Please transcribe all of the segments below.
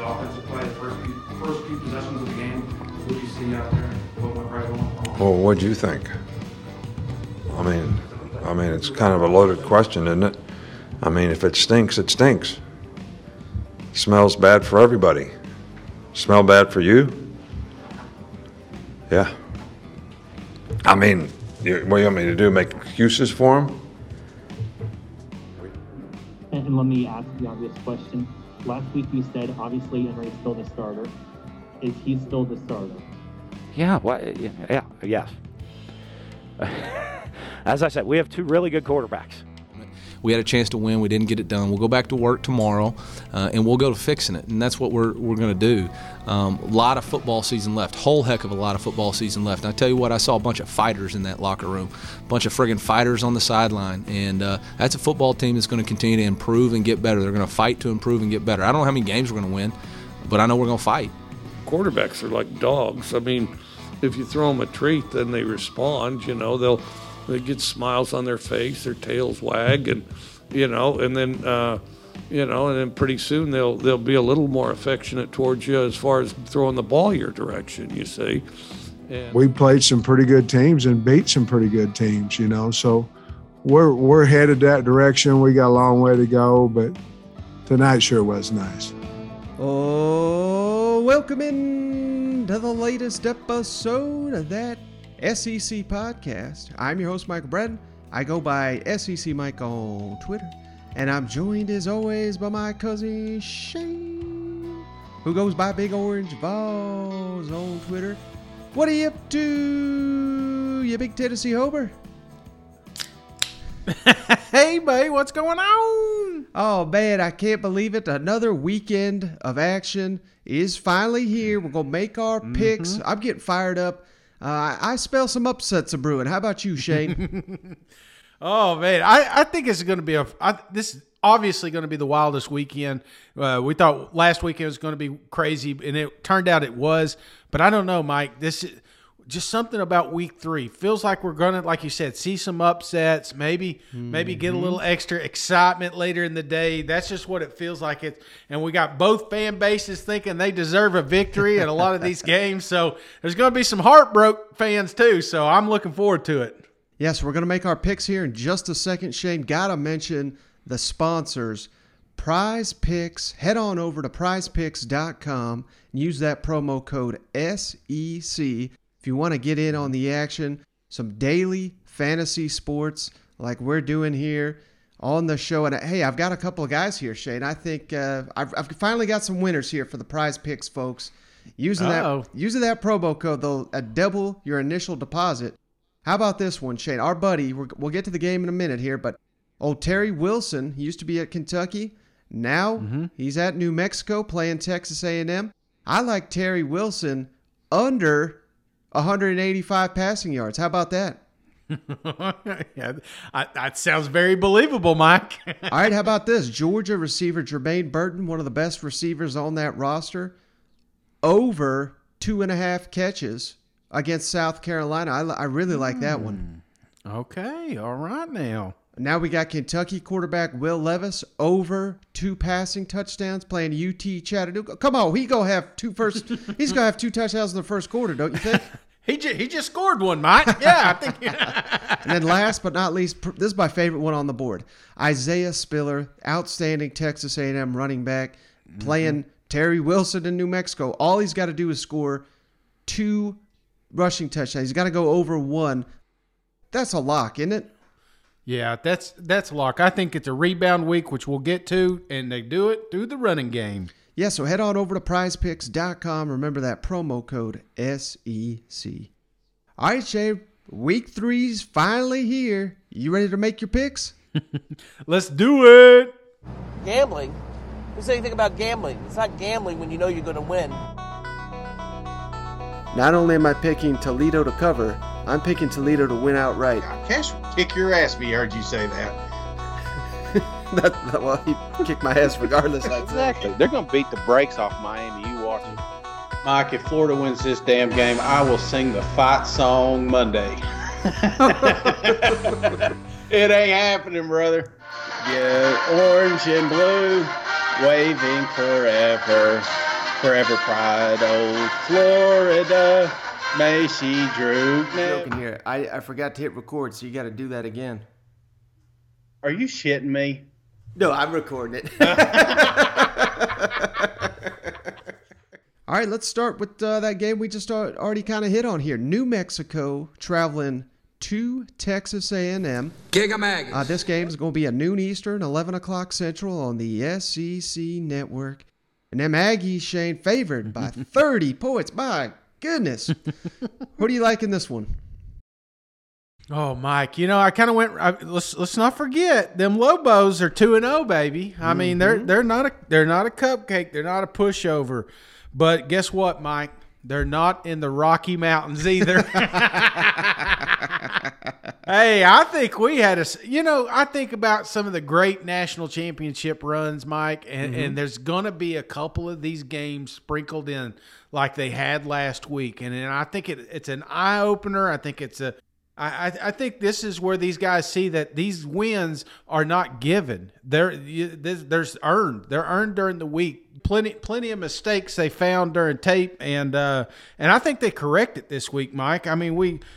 the offensive play, the first few possessions of the game, what did you see out there? What went right, what went wrong? Well, what'd you think? I mean, it's kind of a loaded question, isn't it? I mean, if it stinks, it stinks. Smells bad for everybody. Smell bad for you? Yeah. I mean, what do you want me to do, make excuses for him? And let me ask the obvious question. Last week you said, obviously, Henry's still the starter. Is he still the starter? Yeah, yes. As I said, we have two really good quarterbacks. We had a chance to win. We didn't get it done. We'll go back to work tomorrow, and we'll go to fixing it. And that's what we're going to do. A lot of football season left. Whole heck of a lot of football season left. And I tell you what, I saw a bunch of fighters in that locker room. A bunch of friggin' fighters on the sideline. And that's a football team that's going to continue to improve and get better. They're going to fight to improve and get better. I don't know how many games we're going to win, but I know we're going to fight. Quarterbacks are like dogs. I mean, if you throw them a treat, then they respond. You know, they get smiles on their face, their tails wag, and then pretty soon they'll be a little more affectionate towards you as far as throwing the ball your direction. You see, and we played some pretty good teams and beat some pretty good teams. You know, so we're headed that direction. We got a long way to go, but tonight sure was nice. Oh, welcome in to the latest episode of that SEC podcast. I'm your host, Michael Bratton. I go by SEC Mike on Twitter, and I'm joined as always by my cousin Shane, who goes by Big Orange Balls on Twitter. What are you up to, you big Tennessee Hober? Hey, babe, what's going on? Oh, man, I can't believe it. Another weekend of action is finally here. We're going to make our picks. I'm getting fired up. I smell some upsets a brewing. How about you, Shane? Oh, man, I think it's going to be this is obviously going to be the wildest weekend. We thought last weekend was going to be crazy, and it turned out it was. But I don't know, Mike. This is just something about week 3. Feels like we're going to, like you said, see some upsets, maybe get a little extra excitement later in the day. That's just what it feels like. And we got both fan bases thinking they deserve a victory at a lot of these games. So there's going to be some heartbroken fans too. So I'm looking forward to it. Yes, we're going to make our picks here in just a second. Shane, got to mention the sponsors, Prize Picks. Head on over to prizepicks.com and use that promo code SEC. If you want to get in on the action, some daily fantasy sports like we're doing here on the show. And hey, I've got a couple of guys here, Shane. I think I've finally got some winners here for the Prize Picks, folks. Using that promo code, they'll double your initial deposit. How about this one, Shane? Our buddy, we'll get to the game in a minute here, but old Terry Wilson, he used to be at Kentucky. Now he's at New Mexico playing Texas A&M. I like Terry Wilson under 185 passing yards. How about that? Yeah, that sounds very believable, Mike. All right, how about this? Georgia receiver Jermaine Burton, one of the best receivers on that roster, over 2.5 catches against South Carolina. I really like that one. Okay, all right now. Now we got Kentucky quarterback Will Levis over 2 passing touchdowns playing UT Chattanooga. Come on, he's gonna have 2 touchdowns in the first quarter, don't you think? He just scored one, Mike. Yeah, I think. And then last but not least, this is my favorite one on the board. Isaiah Spiller, outstanding Texas A&M running back, playing Terry Wilson in New Mexico. All he's got to do is score 2 rushing touchdowns. He's got to go over 1. That's a lock, isn't it? Yeah, that's a lock. I think it's a rebound week, which we'll get to, and they do it through the running game. Yeah, so head on over to prizepicks.com. Remember that promo code SEC. All right, Shay, week 3's finally here. You ready to make your picks? Let's do it. Gambling? Who said anything about gambling? It's not gambling when you know you're going to win. Not only am I picking Toledo to cover, I'm picking Toledo to win outright. Cash will kick your ass if he heard you say that. Well, he kicked my ass regardless. Exactly. They're going to beat the brakes off Miami. You watch it. Mike, if Florida wins this damn game, I will sing the fight song Monday. It ain't happening, brother. Yeah, orange and blue, waving forever. Forever pride, old Florida, may she droop. Joking here. I forgot to hit record, so you got to do that again. Are you shitting me? No, I'm recording it. All right, let's start with that game we just already kind of hit on here. New Mexico traveling to Texas A&M. Giga Mag. This game is going to be at noon Eastern, 11 o'clock Central on the SEC Network. And them Aggies, Shane, favored by 30 points. My goodness. Who do you like in this one? Oh, Mike, I kind of went. Let's not forget them Lobos are 2-0, baby. I mean, they're not a cupcake. They're not a pushover. But guess what, Mike? They're not in the Rocky Mountains either. Hey, I think we had I think about some of the great national championship runs, Mike, and there's going to be a couple of these games sprinkled in like they had last week. And I think it's an eye-opener. I think I think this is where these guys see that these wins are not given. There's earned. They're earned during the week. Plenty of mistakes they found during tape, and I think they correct it this week, Mike. I mean,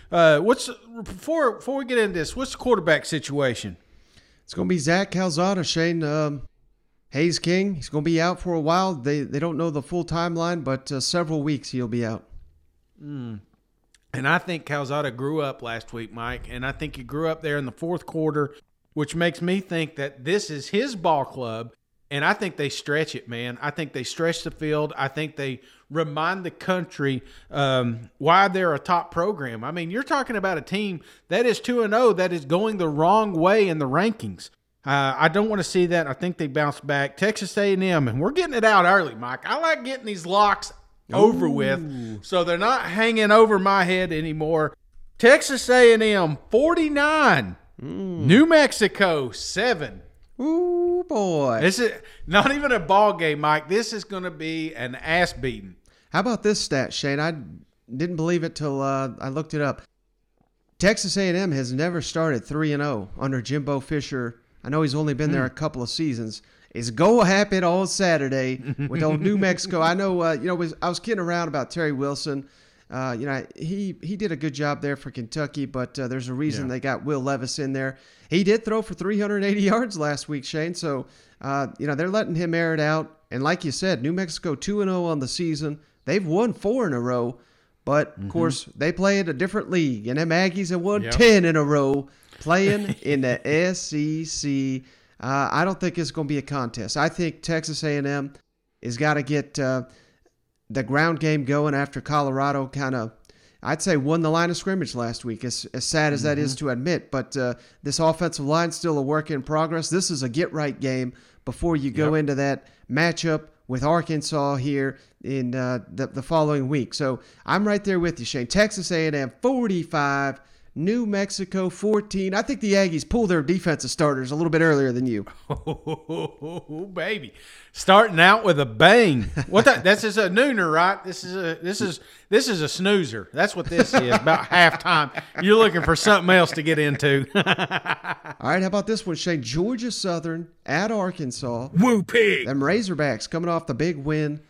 before we get into this, what's the quarterback situation? It's going to be Zach Calzada, Shane. Hayes King, he's going to be out for a while. They don't know the full timeline, but several weeks he'll be out. And I think Calzada grew up last week, Mike, and I think he grew up there in the fourth quarter, which makes me think that this is his ball club. And I think they stretch it, man. I think they stretch the field. I think they remind the country why they're a top program. I mean, you're talking about a team that is 2-0 that is going the wrong way in the rankings. I don't want to see that. I think they bounce back. Texas A&M, and we're getting it out early, Mike. I like getting these locks over with so they're not hanging over my head anymore. Texas A&M, 49. New Mexico, 7. Ooh, boy. This is not even a ball game, Mike. This is going to be an ass beating. How about this stat, Shane? I didn't believe it till I looked it up. Texas A&M has never started 3-0 under Jimbo Fisher. I know he's only been there a couple of seasons. It's go happen on Saturday with old New Mexico. I know, I was kidding around about Terry Wilson. He did a good job there for Kentucky, but there's a reason they got Will Levis in there. He did throw for 380 yards last week, Shane. So, they're letting him air it out. And like you said, New Mexico 2-0 on the season. They've won 4 in a row. But, of course, they play in a different league. And them Aggies have won 10 in a row playing in the SEC. I don't think it's going to be a contest. I think Texas A&M has got to get the ground game going after Colorado kind of, I'd say, won the line of scrimmage last week, as sad as that is to admit. But this offensive line's still a work in progress. This is a get-right game before you go into that matchup with Arkansas here in the following week. So I'm right there with you, Shane. Texas A&M 45, New Mexico 14. I think the Aggies pull their defensive starters a little bit earlier than you. Oh, baby. Starting out with a bang. This is a nooner, right? This is a snoozer. That's what this is. About halftime. You're looking for something else to get into. All right, how about this one, Shane? Georgia Southern at Arkansas. Woo pig. Them Razorbacks coming off the big win,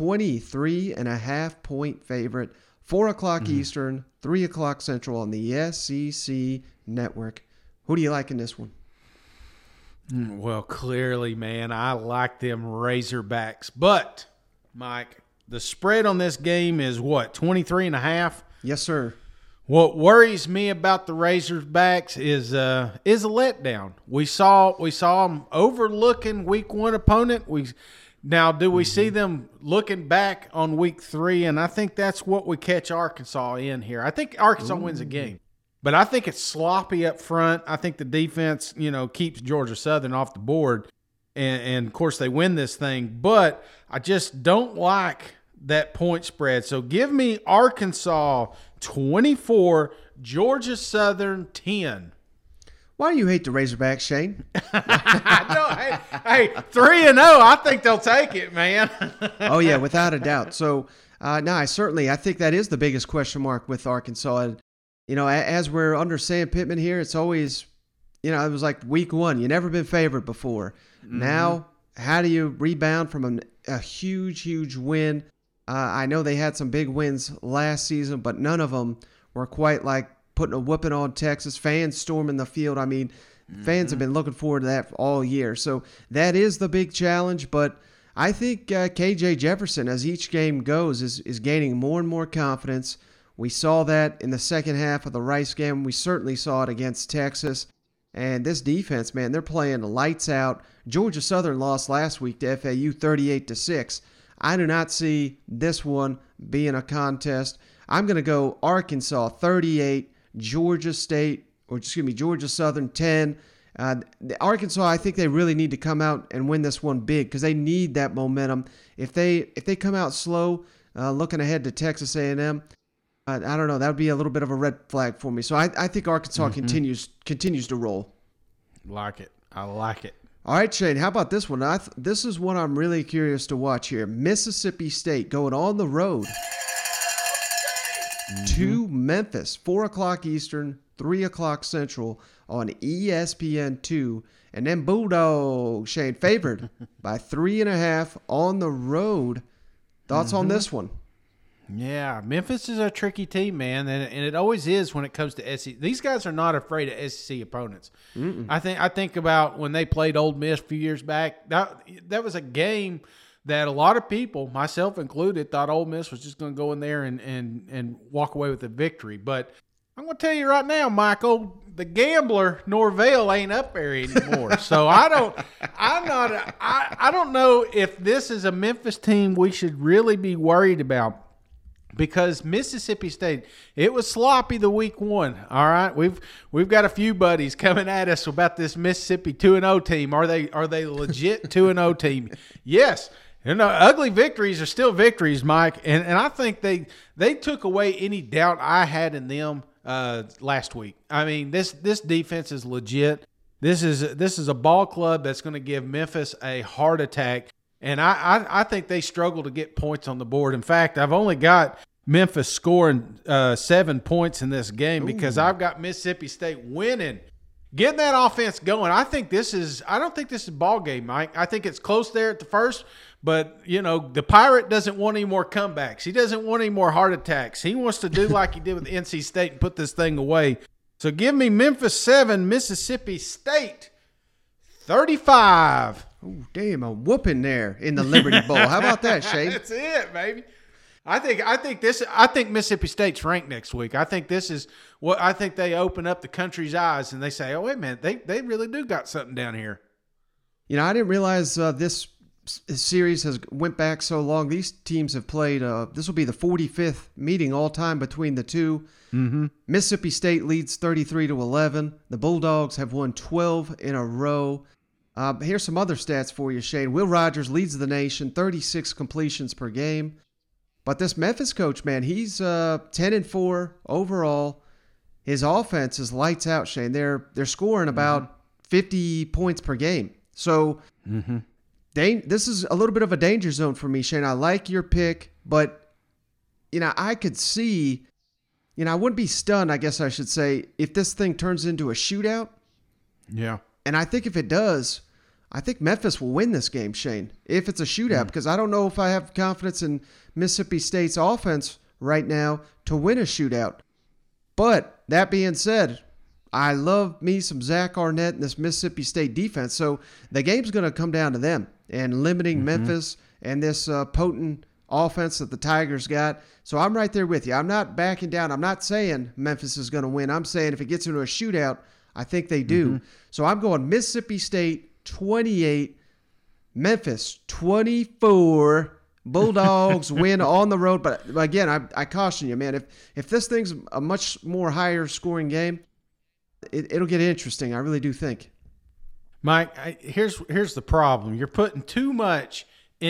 23.5-point favorite. 4 o'clock Eastern, 3 o'clock Central on the SEC Network. Who do you like in this one? Well, clearly, man, I like them Razorbacks. But, Mike, the spread on this game is what, 23.5? Yes, sir. What worries me about the Razorbacks is a letdown. We saw them overlooking week 1 opponent. Now, do we see them looking back on week 3? And I think that's what we catch Arkansas in here. I think Arkansas wins a game. But I think it's sloppy up front. I think the defense, keeps Georgia Southern off the board. And of course, they win this thing. But I just don't like that point spread. So give me Arkansas 24, Georgia Southern 10. Why do you hate the Razorbacks, Shane? Hey, 3-0. I think they'll take it, man. Oh, yeah, without a doubt. So, I think that is the biggest question mark with Arkansas. As we're under Sam Pittman here, it's always, it was like week 1. You never been favored before. Now, how do you rebound from a huge win? I know they had some big wins last season, but none of them were quite like putting a whooping on Texas. Fans storming the field. I mean, fans have been looking forward to that all year. So that is the big challenge, but I think KJ Jefferson, as each game goes, is gaining more and more confidence. We saw that in the second half of the Rice game. We certainly saw it against Texas. And this defense, man, they're playing lights out. Georgia Southern lost last week to FAU 38-6. I do not see this one being a contest. I'm going to go Arkansas 38, Georgia Southern 10. Arkansas, I think they really need to come out and win this one big because they need that momentum. If they come out slow, looking ahead to Texas A&M, I don't know. That would be a little bit of a red flag for me. So I think Arkansas continues to roll. Like it. I like it. All right, Shane, how about this one? This is one I'm really curious to watch here. Mississippi State going on the road to Memphis, 4 o'clock Eastern, 3 o'clock Central on ESPN2. And then Bulldogs, Shane, favored by 3.5 on the road. Thoughts on this one? Yeah, Memphis is a tricky team, man, and it always is when it comes to SEC. These guys are not afraid of SEC opponents. I think about when they played Ole Miss a few years back. That was a game that a lot of people, myself included, thought Ole Miss was just going to go in there and walk away with a victory. But I'm going to tell you right now, Michael, the gambler Norvell ain't up there anymore. So I don't know if this is a Memphis team we should really be worried about. Because Mississippi State, it was sloppy the week one. All right, we've got a few buddies coming at us about this Mississippi 2-0 team. Are they legit 2-0 team? Yes. Ugly victories are still victories, Mike. And I think they took away any doubt I had in them last week. I mean, this defense is legit. This is a ball club that's going to give Memphis a heart attack. And I think they struggle to get points on the board. In fact, I've only got Memphis scoring 7 points in this game because I've got Mississippi State winning. Getting that offense going. I don't think this is a ball game, Mike. I think it's close there at the first, but the Pirate doesn't want any more comebacks. He doesn't want any more heart attacks. He wants to do like he did with NC State and put this thing away. So give me Memphis 7, Mississippi State 35. Oh, damn, a whooping there in the Liberty Bowl. How about that, Shane? That's it, baby. I think Mississippi State's ranked next week. I think this is what I think they open up the country's eyes and they say, "Oh, wait a minute, they really do got something down here." I didn't realize this series has went back so long. These teams have played. This will be the 45th meeting all time between the two. Mississippi State leads 33-11. The Bulldogs have won 12 in a row. Here's some other stats for you, Shane. Will Rogers leads the nation, 36 completions per game. But this Memphis coach, man, he's 10-4 overall. His offense is lights out, Shane. They're scoring about 50 points per game. So this is a little bit of a danger zone for me, Shane. I like your pick, but I could see, I wouldn't be stunned, I guess I should say, if this thing turns into a shootout. Yeah. And I think if it does, I think Memphis will win this game, Shane, if it's a shootout, because I don't know if I have confidence in Mississippi State's offense right now to win a shootout. But that being said, I love me some Zach Arnett and this Mississippi State defense. So the game's going to come down to them and limiting Memphis and this potent offense that the Tigers got. So I'm right there with you. I'm not backing down. I'm not saying Memphis is going to win. I'm saying if it gets into a shootout, I think they do. So I'm going Mississippi State 28, Memphis 24. Bulldogs win on the road. But again, I caution you, man. If this thing's a much more higher scoring game, it'll get interesting. I really do think. Mike, here's the problem. You're putting too much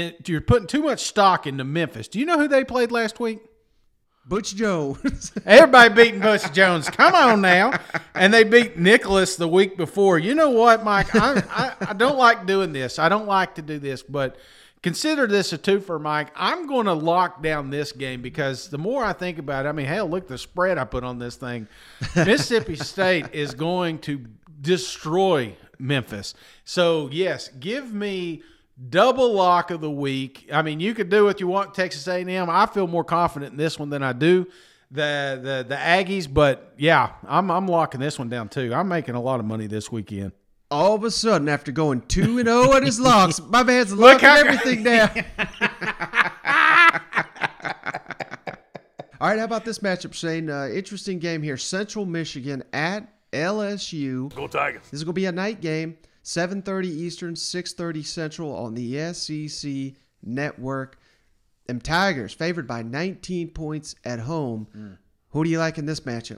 stock into Memphis. Do you know who they played last week? Butch Jones. Everybody beating Butch Jones. Come on now. And they beat Nicholas the week before. You know what, Mike? I don't like doing this. I don't like to do this, but consider this a twofer, Mike. I'm going to lock down this game because the more I think about it, I mean, hell, look at the spread I put on this thing. Mississippi State is going to destroy Memphis. So, yes, give me double lock of the week. I mean, you could do what you want, Texas A&M. I feel more confident in this one than I do the Aggies, but yeah, I'm locking this one down too. I'm making a lot of money this weekend. All of a sudden, after going 2-0 at his locks, my man's locking everything down. All right, how about this matchup, Shane? Interesting game here. Central Michigan at LSU. Go Tigers. This is going to be a night game, 7:30 Eastern, 6:30 Central on the SEC Network. Them Tigers favored by 19 points at home. Who do you like in this matchup?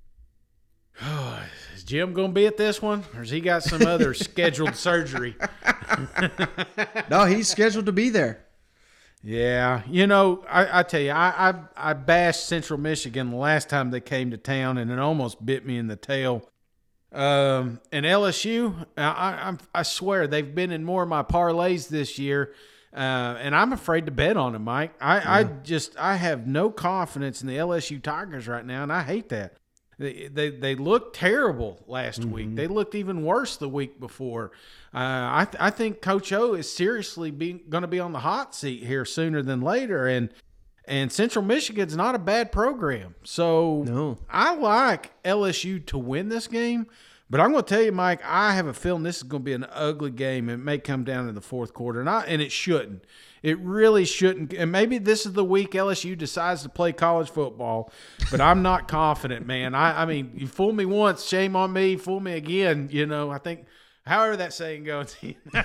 Is Jim going to be at this one, or has he got some other scheduled surgery? No, he's scheduled to be there. Yeah, I tell you, I bashed Central Michigan the last time they came to town, and it almost bit me in the tail. And LSU, I swear they've been in more of my parlays this year, and I'm afraid to bet on them, Mike. I have no confidence in the LSU Tigers right now, and I hate that. They looked terrible last week. They looked even worse the week before. I think Coach O is seriously going to be on the hot seat here sooner than later, and Central Michigan's not a bad program. So no. I like LSU to win this game, but I'm going to tell you, Mike, I have a feeling this is going to be an ugly game. It may come down to the fourth quarter, and it shouldn't. It really shouldn't. And maybe this is the week LSU decides to play college football, but I'm not confident, man. I mean, you fooled me once, shame on me. Fool me again. I think, however that saying goes,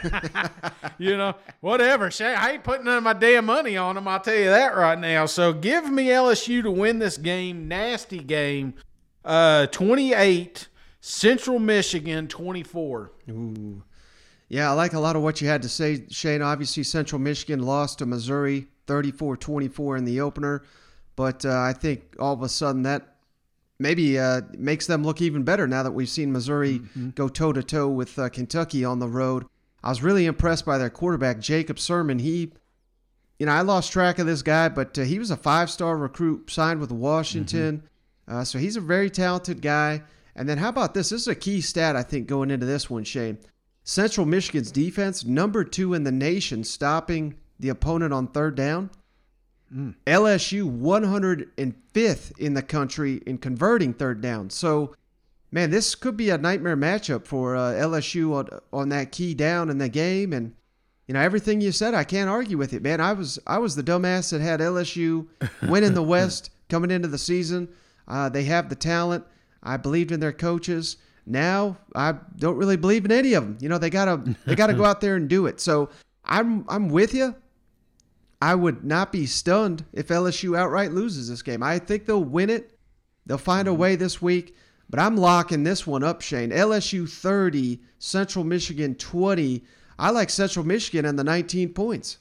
whatever. I ain't putting none of my damn money on them. I'll tell you that right now. So give me LSU to win this game. Nasty game. 28, Central Michigan 24. Ooh. Yeah, I like a lot of what you had to say, Shane. Obviously, Central Michigan lost to Missouri 34-24 in the opener, but I think all of a sudden that maybe makes them look even better now that we've seen Missouri go toe-to-toe with Kentucky on the road. I was really impressed by their quarterback, Jacob Sermon. I lost track of this guy, but he was a 5-star recruit signed with Washington, so he's a very talented guy. And then how about this? This is a key stat, I think, going into this one, Shane. Central Michigan's defense, number 2 in the nation, stopping the opponent on third down. LSU, 105th in the country in converting third down. So, man, this could be a nightmare matchup for LSU on that key down in the game. And, everything you said, I can't argue with it, man. I was the dumbass that had LSU winning the West coming into the season. They have the talent. I believed in their coaches. Now I don't really believe in any of them. They gotta go out there and do it. So I'm with you. I would not be stunned if LSU outright loses this game. I think they'll win it. They'll find a way this week. But I'm locking this one up, Shane. LSU 30, Central Michigan 20. I like Central Michigan and the 19 points.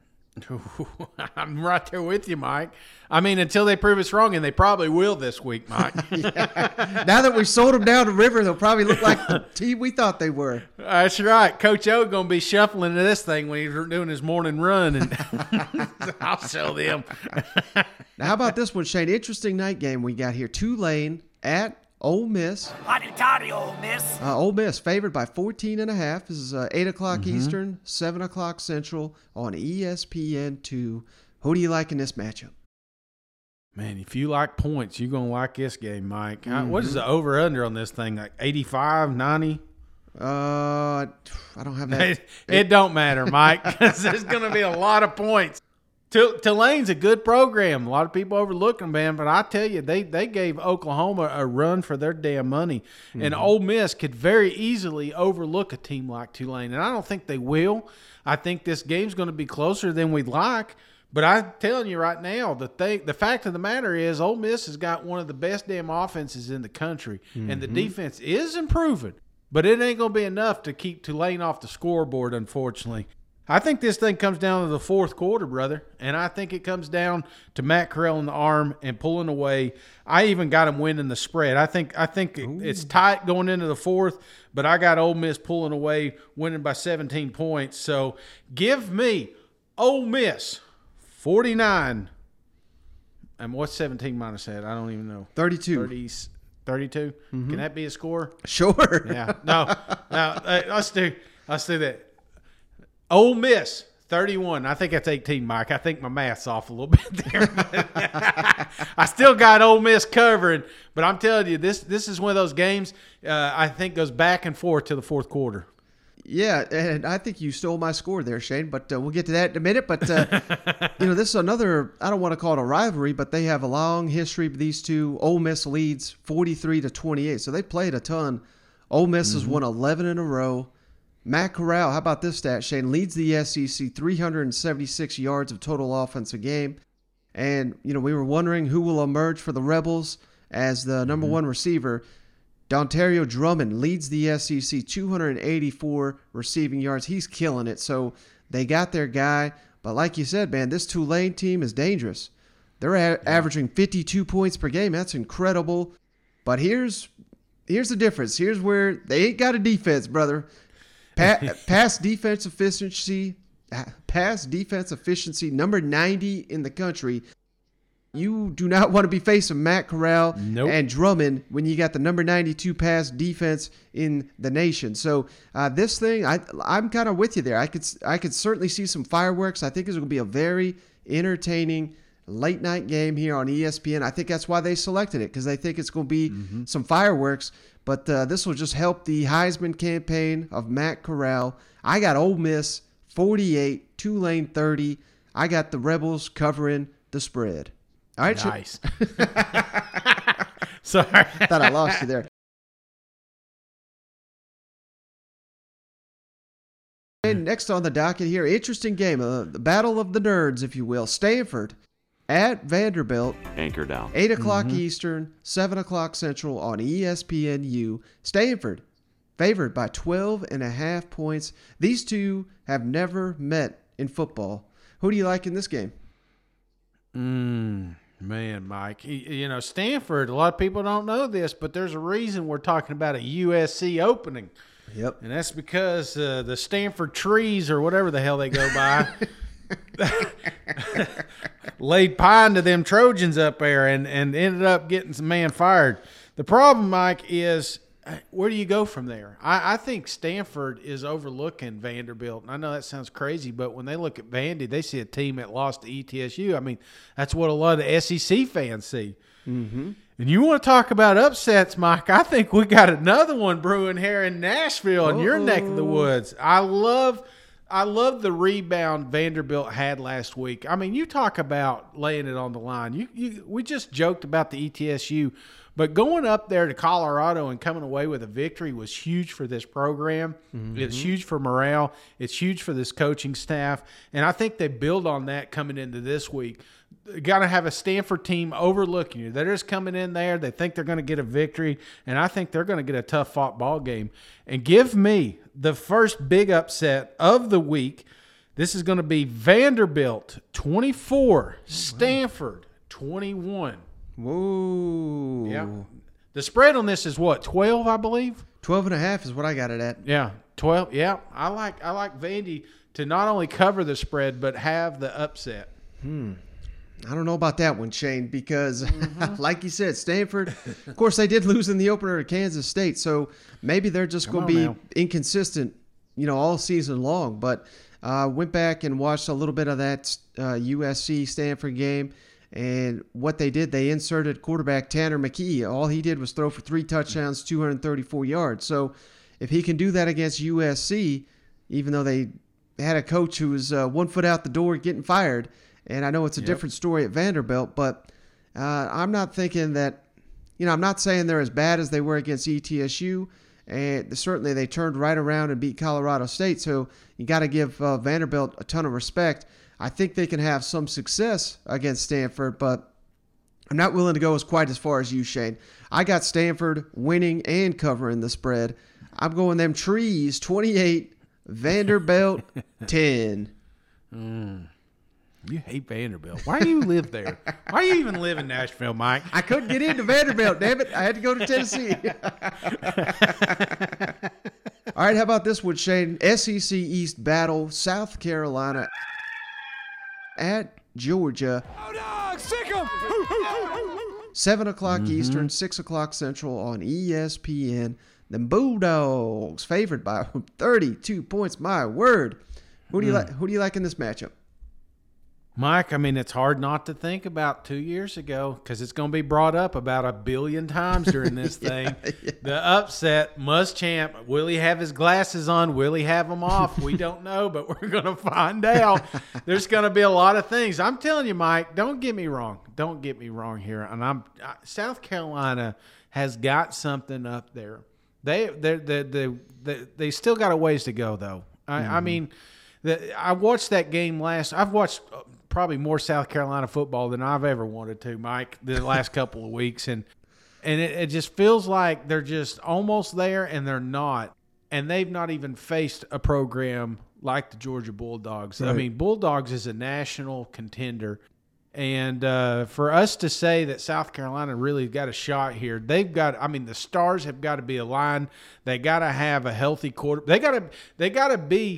I'm right there with you, Mike. I mean, until they prove us wrong, and they probably will this week, Mike. Yeah. Now that we've sold them down the river, they'll probably look like the team we thought they were. That's right. Coach O going to be shuffling to this thing when he's doing his morning run, and I'll sell them. Now, how about this one, Shane? Interesting night game we got here. Tulane at Ole Miss. Ole Miss. Ole Miss favored by 14.5. This is 8 o'clock Eastern, 7 o'clock Central on ESPN2. Who do you like in this matchup? Man, if you like points, you're going to like this game, Mike. What is the over-under on this thing? Like 85, 90? I don't have that. It don't matter, Mike, because there's going to be a lot of points. Tulane's a good program. A lot of people overlook them, man. But I tell you, they gave Oklahoma a run for their damn money. And Ole Miss could very easily overlook a team like Tulane. And I don't think they will. I think this game's going to be closer than we'd like. But I'm telling you right now, the fact of the matter is Ole Miss has got one of the best damn offenses in the country. And the defense is improving. But it ain't going to be enough to keep Tulane off the scoreboard, unfortunately. I think this thing comes down to the fourth quarter, brother, and I think it comes down to Matt Corral in the arm and pulling away. I even got him winning the spread. I think it's tight going into the fourth, but I got Ole Miss pulling away, winning by 17 points. So give me Ole Miss 49. And what's 17 minus that? I don't even know. 32. 32? Can that be a score? Sure. Yeah. No. Let's do that. Ole Miss, 31. I think that's 18, Mike. I think my math's off a little bit there. I still got Ole Miss covering, but I'm telling you, this is one of those games I think goes back and forth to the fourth quarter. Yeah, and I think you stole my score there, Shane, but we'll get to that in a minute. But, this is another, I don't want to call it a rivalry, but they have a long history. These two, Ole Miss leads 43-28, so they played a ton. Ole Miss has won 11 in a row. Matt Corral, how about this stat, Shane? Leads the SEC, 376 yards of total offense a game. And, we were wondering who will emerge for the Rebels as the number one receiver. Dontario Drummond leads the SEC, 284 receiving yards. He's killing it. So they got their guy. But like you said, man, this Tulane team is dangerous. They're averaging 52 points per game. That's incredible. But here's the difference. Here's where they ain't got a defense, brother. Pass defense efficiency, number 90 in the country. You do not want to be facing Matt Corral and Drummond when you got the number 92 pass defense in the nation. So this thing, I'm kind of with you there. I could certainly see some fireworks. I think it's going to be a very entertaining late night game here on ESPN. I think that's why they selected it, because they think it's going to be some fireworks. But this will just help the Heisman campaign of Matt Corral. I got Ole Miss 48, Tulane 30. I got the Rebels covering the spread. All right, nice. Sorry. Thought I lost you there. And next on the docket here, interesting game, the battle of the nerds, if you will. Stanford at Vanderbilt. Anchor down. 8 o'clock Eastern, 7 o'clock Central on ESPNU. Stanford favored by 12.5 points. These two have never met in football. Who do you like in this game? Man, Mike, Stanford, a lot of people don't know this, but there's a reason we're talking about a USC opening. Yep. And that's because the Stanford trees, or whatever the hell they go by, laid pine to them Trojans up there and ended up getting some man fired. The problem, Mike, is where do you go from there? I think Stanford is overlooking Vanderbilt. And I know that sounds crazy, but when they look at Vandy, they see a team that lost to ETSU. I mean, that's what a lot of the SEC fans see. Mm-hmm. And you want to talk about upsets, Mike? I think we got another one brewing here in Nashville, in your neck of the woods. I love the rebound Vanderbilt had last week. I mean, you talk about laying it on the line. We just joked about the ETSU, but going up there to Colorado and coming away with a victory was huge for this program. Mm-hmm. It's huge for morale. It's huge for this coaching staff. And I think they build on that coming into this week. Got to have a Stanford team overlooking you. They're just coming in there. They think they're going to get a victory, and I think they're going to get a tough-fought ball game. And give me the first big upset of the week. This is going to be Vanderbilt 24, Stanford 21. Whoa. Yeah. The spread on this is what, 12, I believe? 12.5 is what I got it at. Yeah, 12. Yeah, I like Vandy to not only cover the spread but have the upset. I don't know about that one, Shane, because like you said, Stanford, of course, they did lose in the opener to Kansas State, so maybe they're just going to be inconsistent, all season long. But went back and watched a little bit of that USC-Stanford game, and what they did, they inserted quarterback Tanner McKee. All he did was throw for 3 touchdowns, 234 yards. So if he can do that against USC, even though they had a coach who was 1 foot out the door getting fired, and I know it's a different story at Vanderbilt, but I'm not thinking that, I'm not saying they're as bad as they were against ETSU, and certainly they turned right around and beat Colorado State, so you got to give Vanderbilt a ton of respect. I think they can have some success against Stanford, but I'm not willing to go quite as far as you, Shane. I got Stanford winning and covering the spread. I'm going them trees 28, Vanderbilt 10. You hate Vanderbilt. Why do you live there? Why do you even live in Nashville, Mike? I couldn't get into Vanderbilt, damn it. I had to go to Tennessee. All right, how about this one, Shane? SEC East battle, South Carolina at Georgia. Oh, dog, sick 'em! 7 o'clock Eastern, 6 o'clock Central on ESPN. The Bulldogs favored by 32 points. My word. Who do you like? Who do you like in this matchup? Mike, I mean, it's hard not to think about 2 years ago because it's going to be brought up about 1 billion times during this thing. Yeah. The upset, Muschamp. Will he have his glasses on? Will he have them off? We don't know, but we're going to find out. There's going to be a lot of things. I'm telling you, Mike, don't get me wrong. Don't get me wrong here. And South Carolina has got something up there. They still got a ways to go, though. I mean, I watched that game I've watched probably more South Carolina football than I've ever wanted to, Mike, the last couple of weeks. And it just feels like they're just almost there and they're not. And they've not even faced a program like the Georgia Bulldogs. Right. I mean, Bulldogs is a national contender. And for us to say that South Carolina really got a shot here, the stars have got to be aligned. They got to have a healthy quarter. They got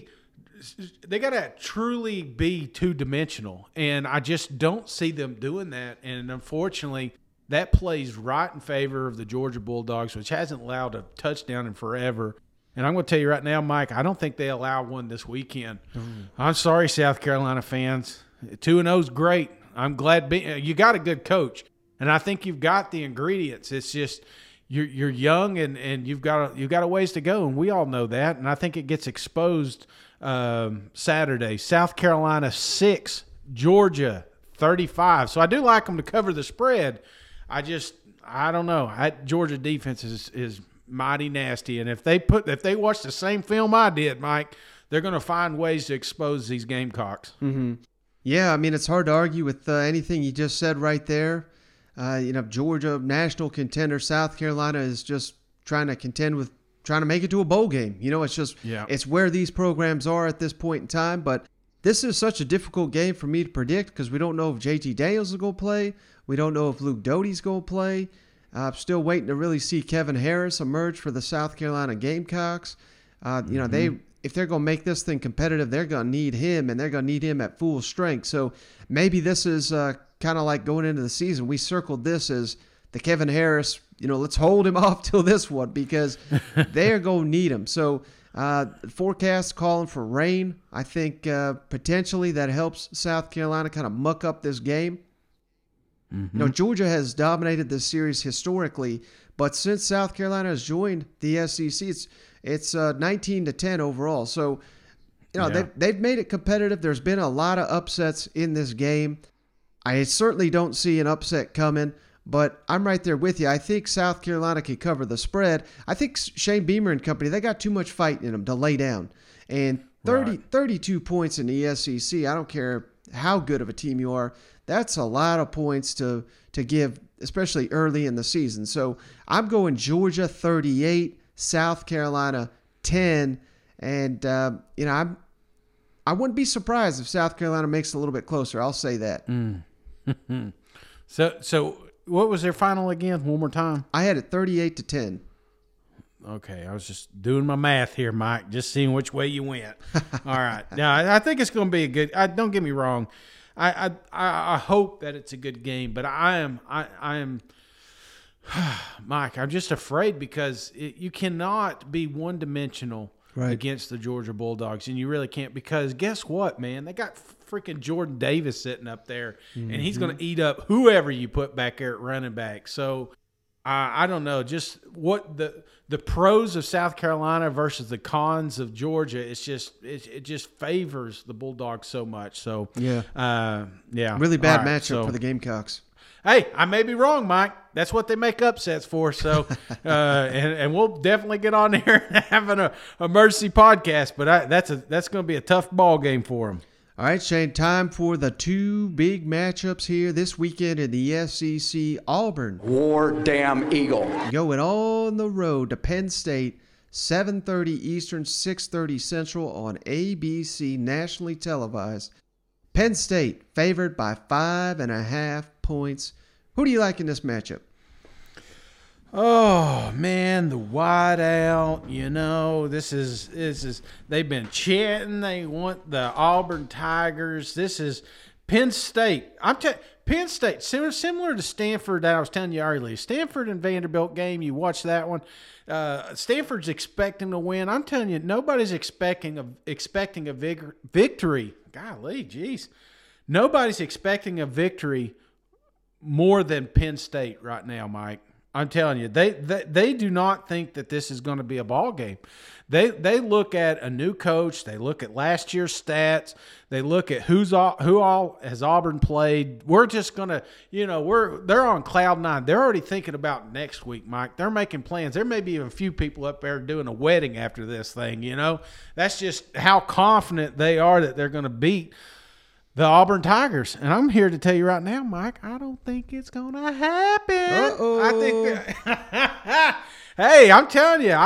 to truly be two-dimensional, and I just don't see them doing that. And unfortunately, that plays right in favor of the Georgia Bulldogs, which hasn't allowed a touchdown in forever. And I'm going to tell you right now, Mike, I don't think they allow one this weekend. I'm sorry, South Carolina fans. 2-0 is great. I'm glad you got a good coach, and I think you've got the ingredients. It's just you're young and you've got a ways to go, and we all know that. And I think it gets exposed Saturday. South Carolina 6, Georgia 35. So I do like them to cover the spread. I don't know. Georgia defense is mighty nasty, and if they watch the same film I did, Mike, they're going to find ways to expose these Gamecocks. Mm-hmm. Yeah, I mean, it's hard to argue with anything you just said right there. Georgia, national contender. South Carolina is just trying to make it to a bowl game. It's where these programs are at this point in time. But this is such a difficult game for me to predict because we don't know if JT Daniels is going to play. We don't know if Luke Doty's going to play. I'm still waiting to really see Kevin Harris emerge for the South Carolina Gamecocks. If they're going to make this thing competitive, they're going to need him, and they're going to need him at full strength. So maybe this is kind of like going into the season. We circled this as the Kevin Harris, let's hold him off till this one because they are going to need him. So forecast calling for rain. I think potentially that helps South Carolina kind of muck up this game. Mm-hmm. Georgia has dominated this series historically, but since South Carolina has joined the SEC, it's 19-10 overall. So, they've made it competitive. There's been a lot of upsets in this game. I certainly don't see an upset coming, but I'm right there with you. I think South Carolina can cover the spread. I think Shane Beamer and company, they got too much fight in them to lay down. And 32 points in the SEC, I don't care how good of a team you are, that's a lot of points to give, especially early in the season. So I'm going Georgia 38, South Carolina 10, and I wouldn't be surprised if South Carolina makes it a little bit closer. I'll say that. So what was their final again? One more time. I had it 38-10. Okay, I was just doing my math here, Mike, just seeing which way you went. All right. Now, I think it's going to be a good. Don't get me wrong. I hope that it's a good game, but I am, Mike. I'm just afraid because you cannot be one-dimensional against the Georgia Bulldogs, and you really can't because guess what, man? They got freaking Jordan Davis sitting up there, and he's going to eat up whoever you put back there at running back. So I don't know, just what the pros of South Carolina versus the cons of Georgia. It just favors the Bulldogs so much. So yeah, really bad matchup for the Gamecocks. Hey, I may be wrong, Mike. That's what they make upsets for. So, and we'll definitely get on there and having a Mercy podcast. But that's going to be a tough ball game for them. All right, Shane, time for the two big matchups here this weekend in the SEC. Auburn. War damn Eagle. Going on the road to Penn State, 7:30 Eastern, 6:30 Central on ABC, nationally televised. Penn State favored by 5.5 points. Who do you like in this matchup? Oh man, the wideout. This is they've been chanting. They want the Auburn Tigers. This is Penn State. Penn State, similar to Stanford that I was telling you earlier. Stanford and Vanderbilt game, you watch that one. Stanford's expecting to win. I'm telling you, nobody's expecting a victory. Golly, geez. Nobody's expecting a victory more than Penn State right now, Mike. I'm telling you, they do not think that this is going to be a ball game. They look at a new coach. They look at last year's stats. They look at who all has Auburn played. We're just going to, they're on cloud nine. They're already thinking about next week, Mike. They're making plans. There may be even a few people up there doing a wedding after this thing, That's just how confident they are that they're going to beat the Auburn Tigers. And I'm here to tell you right now, Mike, I don't think it's going to happen. Uh-oh. I think that hey, I'm telling you,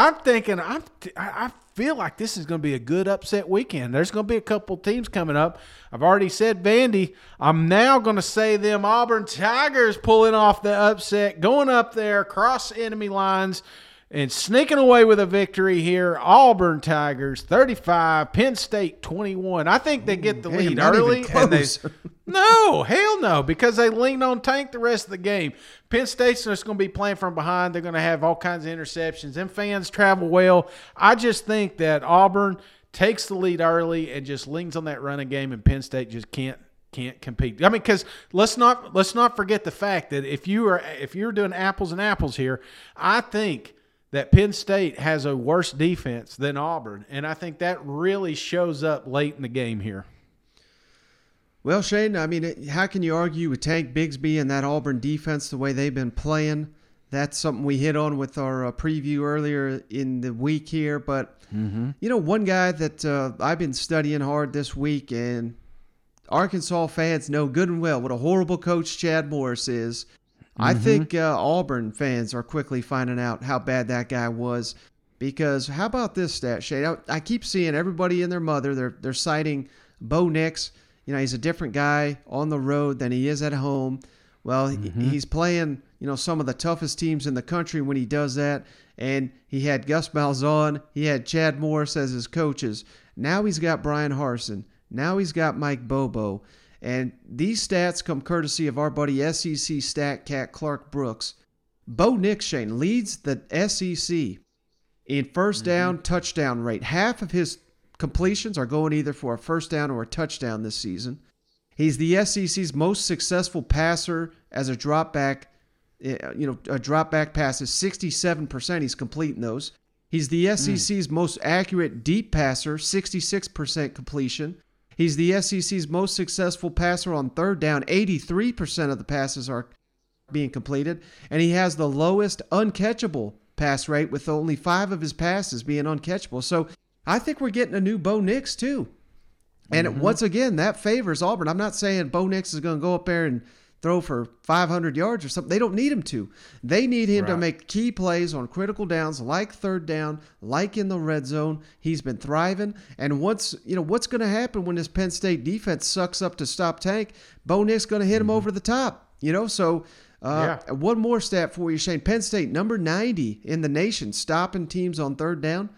I feel like this is going to be a good upset weekend. There's going to be a couple teams coming up. I've already said Vandy. I'm now going to say them Auburn Tigers pulling off the upset, going up there, cross enemy lines, and sneaking away with a victory here. Auburn Tigers 35, Penn State 21. I think they get the lead early. No, hell no, because they leaned on Tank the rest of the game. Penn State's just going to be playing from behind. They're going to have all kinds of interceptions. Them fans travel well. I just think that Auburn takes the lead early and just leans on that running game, and Penn State just can't compete. I mean, because let's not forget the fact that if you're doing apples and apples here, I think that Penn State has a worse defense than Auburn, and I think that really shows up late in the game here. Well, Shane, I mean, how can you argue with Tank Bigsby and that Auburn defense the way they've been playing? That's something we hit on with our preview earlier in the week here. But, one guy that I've been studying hard this week, and Arkansas fans know good and well what a horrible coach Chad Morris is. I think Auburn fans are quickly finding out how bad that guy was, because how about this stat, Shane? I keep seeing everybody and their mother, they're citing Bo Nix. He's a different guy on the road than he is at home. Well, he's playing, some of the toughest teams in the country when he does that, and he had Gus Malzahn, he had Chad Morris as his coaches. Now he's got Brian Harsin. Now he's got Mike Bobo. And these stats come courtesy of our buddy SEC stat cat Clark Brooks. Bo Nix, Shane, leads the SEC in first down touchdown rate. Half of his completions are going either for a first down or a touchdown this season. He's the SEC's most successful passer as a drop back. A drop back pass is 67%. He's completing those. He's the SEC's most accurate deep passer, 66% completion. He's the SEC's most successful passer on third down. 83% of the passes are being completed. And he has the lowest uncatchable pass rate, with only 5 of his passes being uncatchable. So I think we're getting a new Bo Nix too. And once again, that favors Auburn. I'm not saying Bo Nix is going to go up there and throw for 500 yards or something. They don't need him to. They need him to make key plays on critical downs, like third down, like in the red zone. He's been thriving. And what's going to happen when this Penn State defense sucks up to stop Tank? Bo Nix going to hit him over the top. So one more stat for you, Shane. Penn State, number 90 in the nation, stopping teams on third down.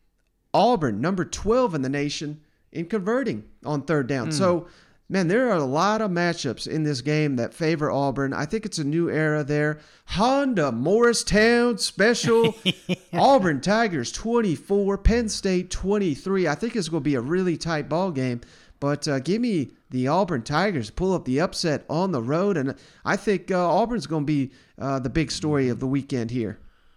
Auburn, number 12 in the nation in converting on third down. So, man, there are a lot of matchups in this game that favor Auburn. I think it's a new era there. Honda Morristown special. Auburn Tigers 24, Penn State 23. I think it's going to be a really tight ball game. But give me the Auburn Tigers pull up the upset on the road. And I think Auburn's going to be the big story of the weekend here.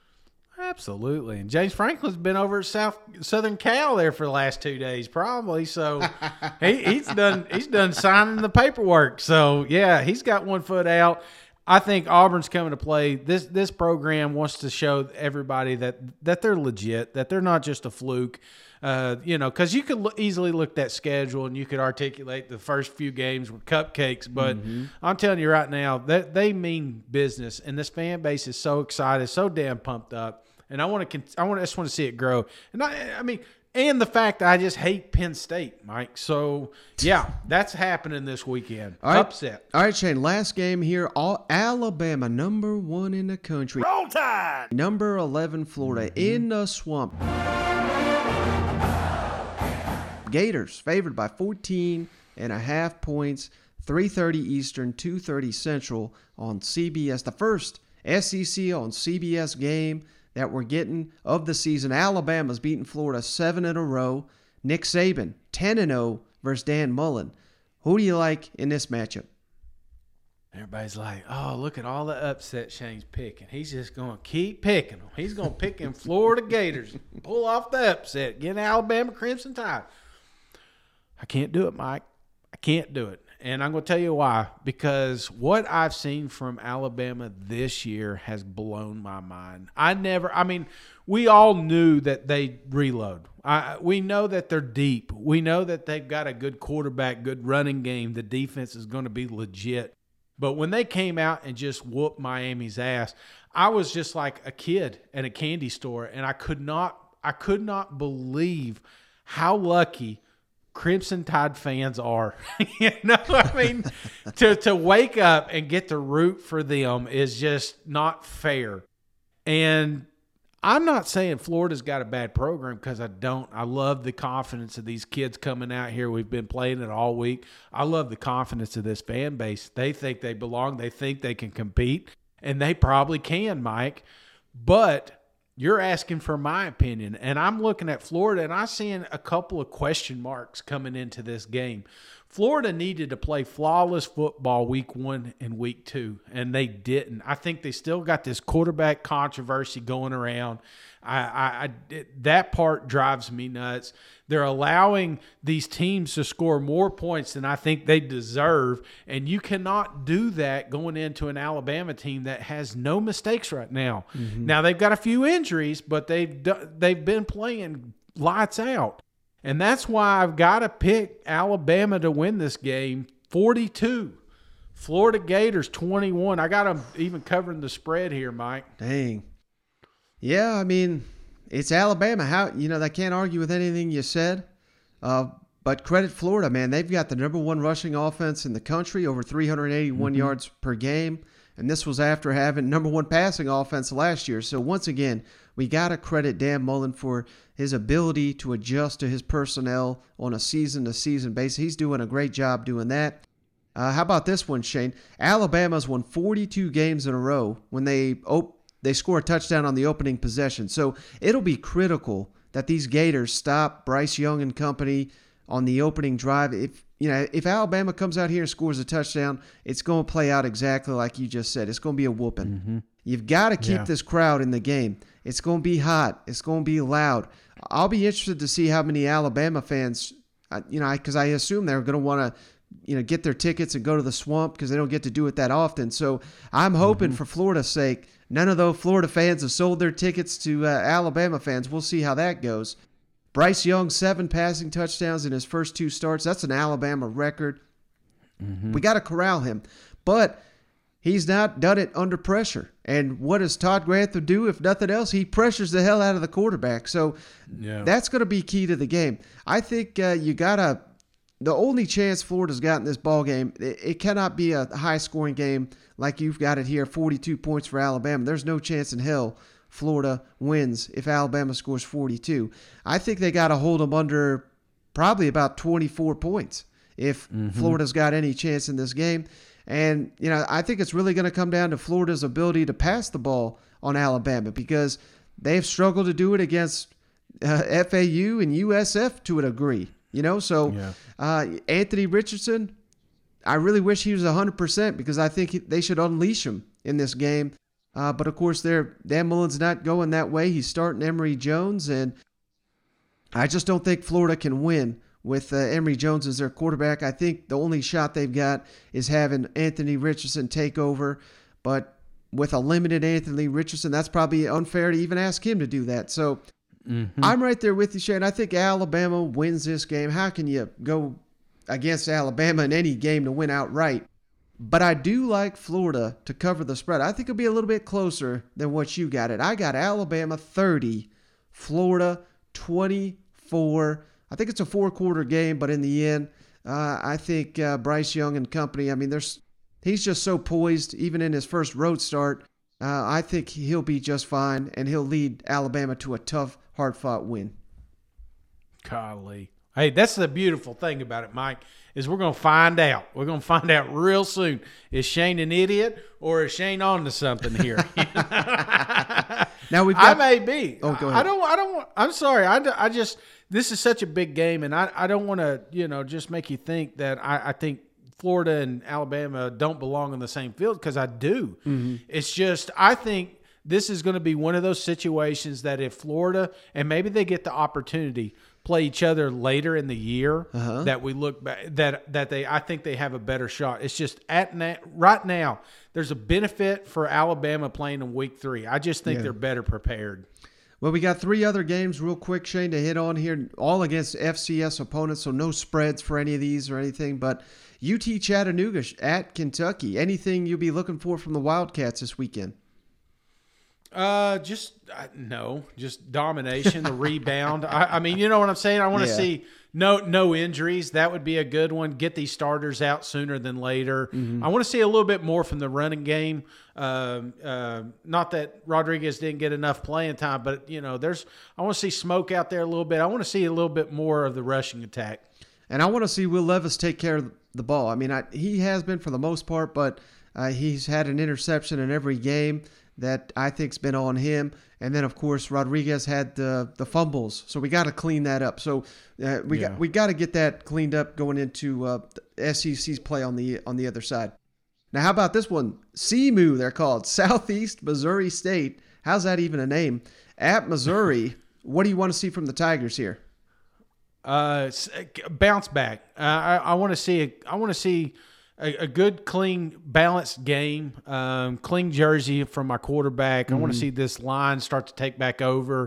Absolutely. And James Franklin's been over at Southern Cal there for the last 2 days, probably. So he's done signing the paperwork. So yeah, he's got one foot out. I think Auburn's coming to play. This program wants to show everybody that they're legit, that they're not just a fluke. Because you could easily look at that schedule and you could articulate the first few games were cupcakes. But I'm telling you right now that they mean business, and this fan base is so excited, so damn pumped up. And I just want to see it grow. And and the fact that I just hate Penn State, Mike. So yeah, that's happening this weekend. Upset. All right, Shane. Last game here. Alabama, number 1 in the country. Roll Tide. Number 11, Florida, in the swamp. Gators favored by 14.5 points. 3:30 Eastern, 2:30 Central on CBS. The first SEC on CBS game that we're getting of the season. Alabama's beaten Florida 7 in a row. Nick Saban, 10-0 versus Dan Mullen. Who do you like in this matchup? Everybody's like, oh, look at all the upset Shane's picking. He's just going to keep picking them. He's going to pick in Florida Gators, pull off the upset, get Alabama Crimson Tide. I can't do it, Mike. I can't do it. And I'm going to tell you why. Because what I've seen from Alabama this year has blown my mind. We all knew that they reload. We know that they're deep. We know that they've got a good quarterback, good running game. The defense is going to be legit. But when they came out and just whooped Miami's ass, I was just like a kid at a candy store, and I could not believe how lucky Crimson Tide fans are. To wake up and get to root for them is just not fair. And I'm not saying Florida's got a bad program, because I don't. I love the confidence of these kids coming out here. We've been playing it all week. I love the confidence of this fan base. They think they belong. They think they can compete, and they probably can, Mike. But you're asking for my opinion, and I'm looking at Florida, and I'm seeing a couple of question marks coming into this game. Florida needed to play flawless football week 1 and week 2, and they didn't. I think they still got this quarterback controversy going around. That part drives me nuts. They're allowing these teams to score more points than I think they deserve, and you cannot do that going into an Alabama team that has no mistakes right now. Mm-hmm. Now, they've got a few injuries, but they've been playing lights out. And that's why I've got to pick Alabama to win this game, 42. Florida Gators, 21. I got them even covering the spread here, Mike. Dang. Yeah, it's Alabama. They can't argue with anything you said. But credit Florida, man. They've got the number 1 rushing offense in the country, over 381 yards per game. And this was after having number 1 passing offense last year. So once again, we got to credit Dan Mullen for his ability to adjust to his personnel on a season-to-season basis. He's doing a great job doing that. How about this one, Shane? Alabama's won 42 games in a row when they score a touchdown on the opening possession. So it'll be critical that these Gators stop Bryce Young and company on the opening drive. If Alabama comes out here and scores a touchdown, it's going to play out exactly like you just said. It's going to be a whooping. Mm-hmm. You've got to keep this crowd in the game. It's going to be hot. It's going to be loud. I'll be interested to see how many Alabama fans, because I assume they're going to want to, get their tickets and go to the Swamp, because they don't get to do it that often. So I'm hoping for Florida's sake, none of those Florida fans have sold their tickets to Alabama fans. We'll see how that goes. Bryce Young, 7 passing touchdowns in his first 2 starts. That's an Alabama record. Mm-hmm. We got to corral him. But he's not done it under pressure. And what does Todd Grantham do? If nothing else, he pressures the hell out of the quarterback. So that's going to be key to the game. I think the only chance Florida's got in this ball game, it cannot be a high-scoring game like you've got it here, 42 points for Alabama. There's no chance in hell Florida wins if Alabama scores 42. I think they got to hold them under probably about 24 points if Florida's got any chance in this game. And, I think it's really going to come down to Florida's ability to pass the ball on Alabama, because they've struggled to do it against FAU and USF to a degree. Anthony Richardson, I really wish he was 100%, because I think they should unleash him in this game. But, of course, Dan Mullen's not going that way. He's starting Emory Jones, and I just don't think Florida can win with Emory Jones as their quarterback. I think the only shot they've got is having Anthony Richardson take over. But with a limited Anthony Richardson, that's probably unfair to even ask him to do that. So I'm right there with you, Shane. I think Alabama wins this game. How can you go against Alabama in any game to win outright? But I do like Florida to cover the spread. I think it'll be a little bit closer than what you got it. I got Alabama 30, Florida 24. I think it's a 4-quarter game, but in the end, I think Bryce Young and company, he's just so poised, even in his first road start. I think he'll be just fine, and he'll lead Alabama to a tough, hard-fought win. Golly. Hey, that's the beautiful thing about it, Mike, is we're going to find out. We're going to find out real soon. Is Shane an idiot or is Shane on to something here? Now we've got, I may be. Oh, go ahead. I'm sorry. I just, this is such a big game, and I don't want to, just make you think that I think Florida and Alabama don't belong in the same field, because I do. Mm-hmm. It's just, I think this is going to be one of those situations that if Florida, and maybe they get the opportunity, play each other later in the year, that we look back, that I think they have a better shot. It's just right now, there's a benefit for Alabama playing in week 3. I just think they're better prepared. Well, we got 3 other games real quick, Shane, to hit on here, all against FCS opponents, so no spreads for any of these or anything, but UT Chattanooga at Kentucky. Anything you'll be looking for from the Wildcats this weekend? Just domination, the rebound. I mean, you know what I'm saying? I want to see no injuries. That would be a good one. Get these starters out sooner than later. Mm-hmm. I want to see a little bit more from the running game. Not that Rodriguez didn't get enough playing time, but I want to see Smoke out there a little bit. I want to see a little bit more of the rushing attack. And I want to see Will Levis take care of the ball. I mean, he has been for the most part, but he's had an interception in every game that I think's been on him. And then, of course, Rodriguez had the fumbles, so we got to clean that up. So we got to get that cleaned up going into the SEC's play on the other side. Now, how about this one? SEMO, they're called, Southeast Missouri State. How's that even a name? At Missouri, what do you want to see from the Tigers here? Bounce back. I want to see a good, clean, balanced game, clean jersey from my quarterback. I want to see this line start to take back over.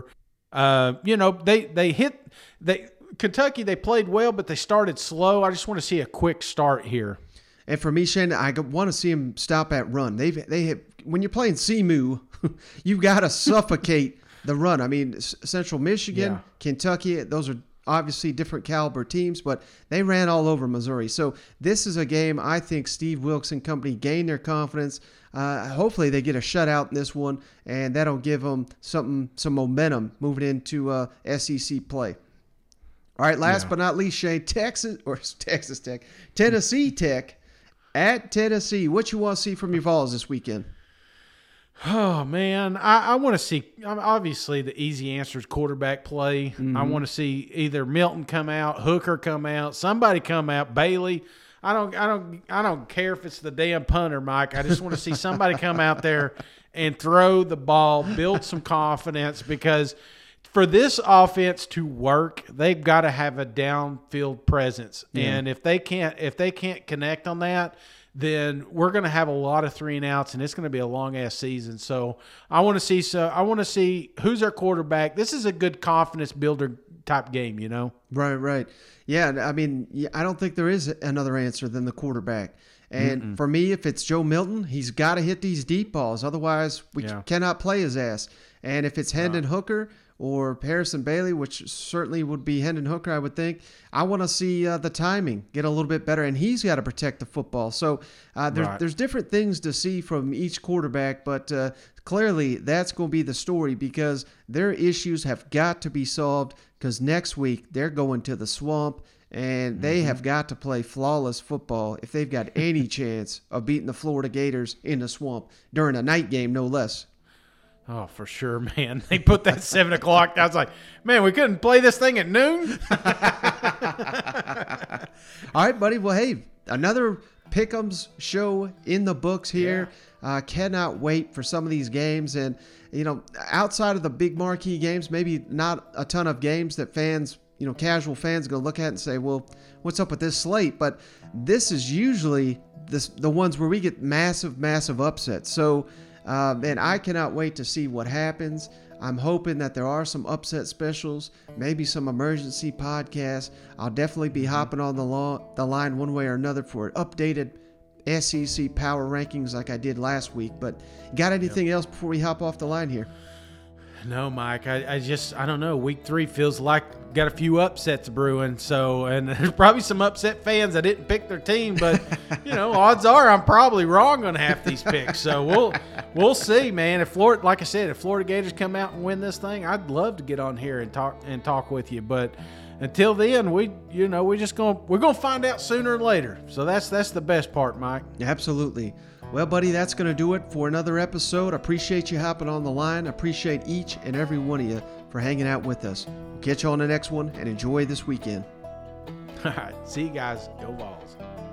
Kentucky, they played well, but they started slow. I just want to see a quick start here. And for me, Shane, I want to see them stop at run. They have, when you're playing SEMO, you've got to suffocate the run. I mean, Central Michigan, Kentucky, those are obviously different caliber teams, but they ran all over Missouri. So this is a game I think Steve Wilkes and company gain their confidence. Hopefully they get a shutout in this one, and that'll give them some momentum moving into SEC play. All right, last but not least, Shane, Tennessee Tech at Tennessee. What you want to see from your Vols this weekend? Oh, man, I want to see – obviously the easy answer is quarterback play. Mm-hmm. I want to see either Milton come out, Hooker come out, somebody come out, Bailey. I don't care if it's the damn punter, Mike. I just want to see somebody come out there and throw the ball, build some confidence, because for this offense to work, they've got to have a downfield presence. Yeah. And if they can't connect on that, then we're going to have a lot of 3-and-outs, and it's going to be a long-ass season. So I want to see who's our quarterback. This is a good confidence builder type game, you know? Right. Yeah, I mean, I don't think there is another answer than the quarterback. And for me, if it's Joe Milton, he's got to hit these deep balls. Otherwise, we cannot play his ass. And if it's Hendon Hooker or Harrison Bailey, which certainly would be Hendon Hooker, I would think, I want to see the timing get a little bit better, and he's got to protect the football. So there's different things to see from each quarterback, but clearly that's going to be the story, because their issues have got to be solved, because next week they're going to the Swamp, and they have got to play flawless football if they've got any chance of beating the Florida Gators in the Swamp during a night game, no less. Oh, for sure, man. They put that 7 o'clock. I was like, man, we couldn't play this thing at noon? All right, buddy. Well, hey, another Pick'ems show in the books here. Cannot wait for some of these games. And, outside of the big marquee games, maybe not a ton of games that fans, casual fans are going to look at and say, well, what's up with this slate? But this is usually the ones where we get massive upsets. So, and I cannot wait to see what happens. I'm hoping that there are some upset specials, maybe some emergency podcasts. I'll definitely be hopping on the line one way or another for updated SEC power rankings like I did last week. But got anything else before we hop off the line here? No, Mike. I don't know. Week 3 feels like got a few upsets brewing. So, and there's probably some upset fans that didn't pick their team, but odds are I'm probably wrong on half these picks. So we'll see, man. If Florida Gators come out and win this thing, I'd love to get on here and talk with you. But until then, we're gonna find out sooner or later. So that's the best part, Mike. Absolutely. Well, buddy, that's going to do it for another episode. Appreciate you hopping on the line. Appreciate each and every one of you for hanging out with us. We'll catch you on the next one, and enjoy this weekend. All right. See you guys. Go Vols.